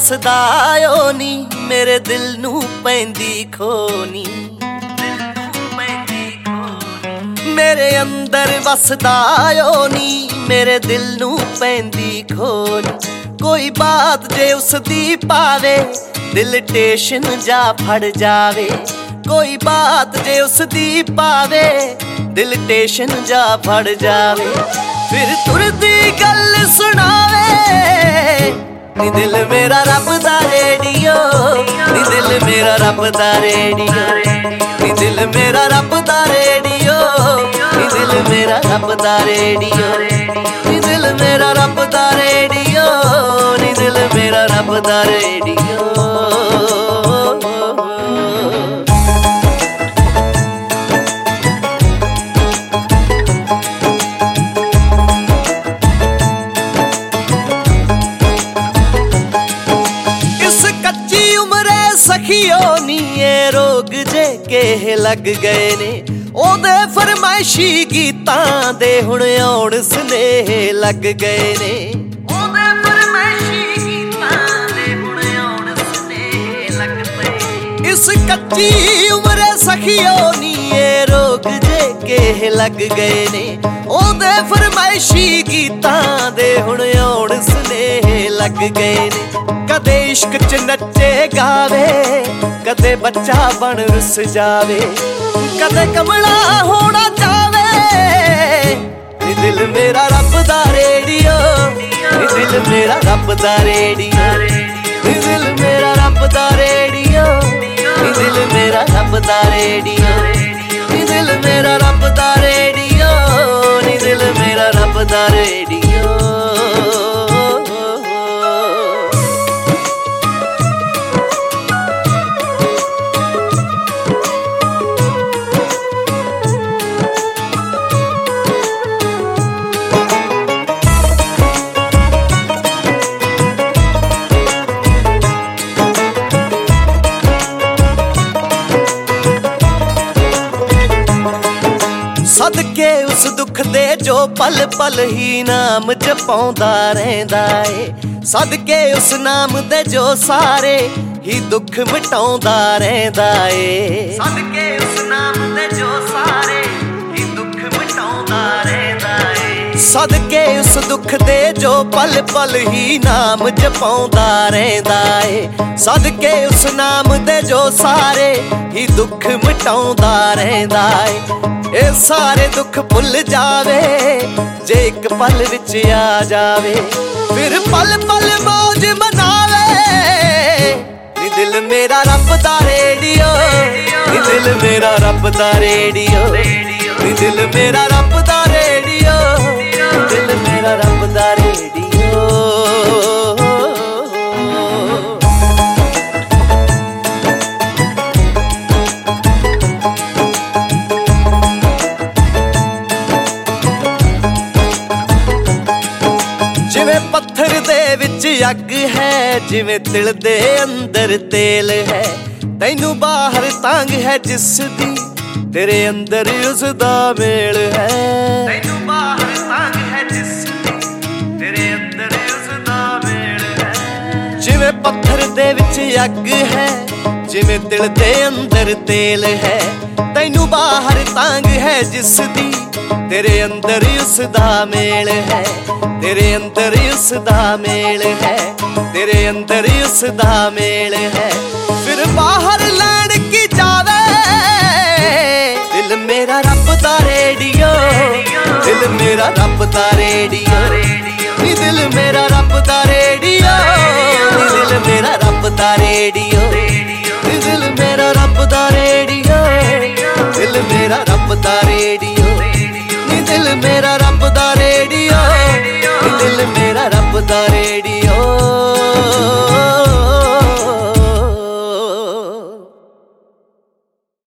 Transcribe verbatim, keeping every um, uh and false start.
ਵਸਦਾ ਓ ਨੀ ਮੇਰੇ ਦਿਲ ਨੂੰ ਪੈਂਦੀ ਖੋਨੀ, ਮੇਰੇ ਅੰਦਰ ਵਸਦਾ ਓ ਨੀ ਮੇਰੇ ਦਿਲ ਨੂੰ ਪੈਂਦੀ ਖੋਨੀ। ਕੋਈ ਬਾਤ ਜੇ ਉਸ ਦੀ ਪਾਵੇ ਦਿਲ ਟੇਸ਼ਨ ਜਾ ਫੜ ਜਾਵੇ, ਕੋਈ ਬਾਤ ਜੇ ਉਸ ਦੀ ਪਾਵੇ ਦਿਲ ਟੇਸ਼ਨ ਜਾ ਫੜ ਜਾਵੇ। ਫਿਰ ਤੁਰਦੀ ਗੱਲ ਸੁਣਾਵੇ ਨੀ ਦਿਲ ਮੇਰਾ ਰੱਬ ਦਾ ਰੇਡੀਓ, ਨੀ ਦਿਲ ਮੇਰਾ ਰੱਬ ਦਾ ਰੇਡੀਓ, ਨੀ ਦਿਲ ਮੇਰਾ ਰੱਬ ਦਾ ਰੇਡੀਓ, ਨੀ ਦਿਲ ਮੇਰਾ ਰੱਬ ਦਾ ਰੇਡੀਓ, ਨੀ ਦਿਲ ਮੇਰਾ ਰੱਬ ਦਾ ਰੇਡੀਓ, ਨੀ ਦਿਲ ਮੇਰਾ ਰੱਬ ਦਾ ਰੇਡੀਓ। ਸਖੀਓ ਨੀ ਇਹ ਰੋਗ ਜੇ ਕੇ ਲੱਗ ਗਏ ਨੇ, ਉਹਦੇ ਫਰਮਾਇਸ਼ੀ ਗੀਤਾਂ ਦੇ ਹੁਣ ਆਉਣ ਸੁਨੇਹੇ ਲੱਗ ਗਏ ਨੇ, ਉਹਦੇ ਫਰਮਾਇਸ਼ੀ ਗੀਤਾਂ ਦੇ ਹੁਣ ਆਉਣ ਸੁਨੇਹੇ ਲੱਗ ਪਏ। ਇਸ ਕੱਚੀ ਉਮਰੇ ਸਖੀਓ ਨੀ ਇਹ ਰੋਗ ਜੇ ਕੇ ਲੱਗ ਗਏ ਨੇ, ਉਹਦੇ ਫਰਮਾਇਸ਼ੀ ਗੀਤਾਂ ਦੇ ਹੁਣ ਆਉਣ ਸੁਨੇਹੇ ਲੱਗ ਗਏ ਨੇ। ਕਦੇ ਇਸ਼ਕ ਚ ਨੱਚੇ ਗਾਵੇ, ਕਦੇ ਬੱਚਾ ਬਣ ਰੁੱਸ ਜਾਵੇ, ਕਦੇ ਕਮਲਾ ਹੋਣਾ ਚਾਵੇ। ਨੀ ਦਿਲ ਮੇਰਾ ਰੱਬ ਦਾ ਰੇਡੀਓ, ਨੀ ਦਿਲ ਮੇਰਾ ਰੱਬ ਦਾ ਰੇਡੀਓ, ਨੀ ਦਿਲ ਮੇਰਾ ਰੱਬ ਦਾ ਰੇਡੀਓ, ਨੀ ਦਿਲ ਮੇਰਾ ਰੱਬ ਦਾ ਰੇਡੀਓ, ਨੀ ਦਿਲ ਮੇਰਾ ਰੱਬ ਦਾ ਰੇਡੀਓ, ਨੀ ਦਿਲ ਮੇਰਾ ਰੱਬ ਦਾ ਰੇਡੀਓ। ਸਦਕੇ ਉਸ ਦੁੱਖ ਦੇ ਜੋ ਪਲ ਪਲ ਹੀ ਨਾਮ ਜਪਾਉਂਦਾ ਰਹਿੰਦਾ ਏ, ਸਦਕੇ ਉਸ ਨਾਮ ਦੇ ਜੋ ਸਾਰੇ ਹੀ ਦੁੱਖ ਮਿਟਾਉਂਦਾ ਰਹਿੰਦਾ ਏ, ਸਦਕੇ ਉਸ ਨਾਮ ਦੇ ਜੋ ਸਾਰੇ ਹੀ ਦੁੱਖ ਮਿਟਾਉਂਦਾ ਰਹਿੰਦਾ ਏ। ਸਦਕੇ ਉਸ ਦੁੱਖ ਦੇ ਜੋ ਪਲ ਪਲ ਹੀ ਨਾਮ ਜਪਾਉਂਦਾ ਰਹਿੰਦਾ ਏ, ਸਦਕੇ ਉਸ ਨਾਮ ਦੇ ਜੋ ਸਾਰੇ ਹੀ ਦੁੱਖ ਮਿਟਾਉਂਦਾ ਰਹਿੰਦਾ ਏ। ਇਹ ਸਾਰੇ ਦੁੱਖ ਭੁੱਲ ਜਾਵੇ ਜੇ ਇੱਕ ਪਲ ਵਿੱਚ ਆ ਜਾਵੇ, ਫਿਰ ਪਲ ਪਲ ਮੌਜ ਮਨਾਵੇ। ਨੀ ਦਿਲ ਮੇਰਾ ਰੱਬ ਦਾ ਰੇਡੀਓ, ਨੀ ਦਿਲ ਮੇਰਾ ਰੱਬ ਦਾ ਰੇਡੀਓ, ਨੀ ਦਿਲ ਮੇਰਾ ਰੱਬ ਦਾ ਰੇਡੀਓ, ਨੀ ਦਿਲ ਮੇਰਾ ਰੱਬ ਦਾ ਰੇਡੀਓ। ਜਿਵੇਂ ਪੱਥਰ ਦੇ ਵਿੱਚ ਅੱਗ ਹੈ, ਜਿਵੇਂ ਤਿਲ ਦੇ ਅੰਦਰ ਤੇਲ ਹੈ, ਤੈਨੂੰ ਬਾਹਰ ਤੰਗ ਹੈ ਜਿਸ ਦੀ ਤੇਰੇ ਅੰਦਰ ਉਸ ਦਾ ਮੇਲ ਹੈ, ਤੈਨੂੰ ਬਾਹਰ ਤੰਗ ਹੈ ਜਿਸ ਦੀ ਤੇਰੇ ਅੰਦਰ ਉਸ ਦਾ ਮੇਲ ਹੈ। ਜਿਵੇਂ ਪੱਥਰ ਦੇ ਵਿੱਚ ਅੱਗ ਹੈ, ਜਿਵੇਂ ਤਿਲ ਦੇ ਅੰਦਰ ਤੇਲ ਹੈ, ਤੈਨੂੰ ਬਾਹਰ ਤੰਗ ਹੈ ਜਿਸ ਦੀ ਤੇਰੇ ਅੰਦਰ ਉਸ ਦਾ ਮੇਲ ਹੈ, ਤੇਰੇ ਅੰਦਰ ਉਸ ਦਾ ਮੇਲ ਹੈ, ਤੇਰੇ ਅੰਦਰ ਉਸ ਦਾ ਮੇਲ ਹੈ। ਫਿਰ ਬਾਹਰ ਲੈਣ ਕੀ ਜਾਵੇ ਦਿਲ ਮੇਰਾ ਰੱਬ ਦਾ ਰੇਡੀਓ, ਦਿਲ ਮੇਰਾ ਰੱਬ ਦਾ ਰੇਡੀਓ, ਨੀ ਦਿਲ ਮੇਰਾ ਰੱਬ ਦਾ ਰੇਡੀਓ, ਨੀ ਦਿਲ ਮੇਰਾ ਰੱਬ ਦਾ ਰੇਡੀਓ, ਨੀ ਦਿਲ ਮੇਰਾ ਰੱਬ ਦਾ ਰੇਡੀਓ, ਦਿਲ ਮੇਰਾ ਰੱਬ ਦਾ ਰੇਡੀਓ, ਨੀ ਦਿਲ ਮੇਰਾ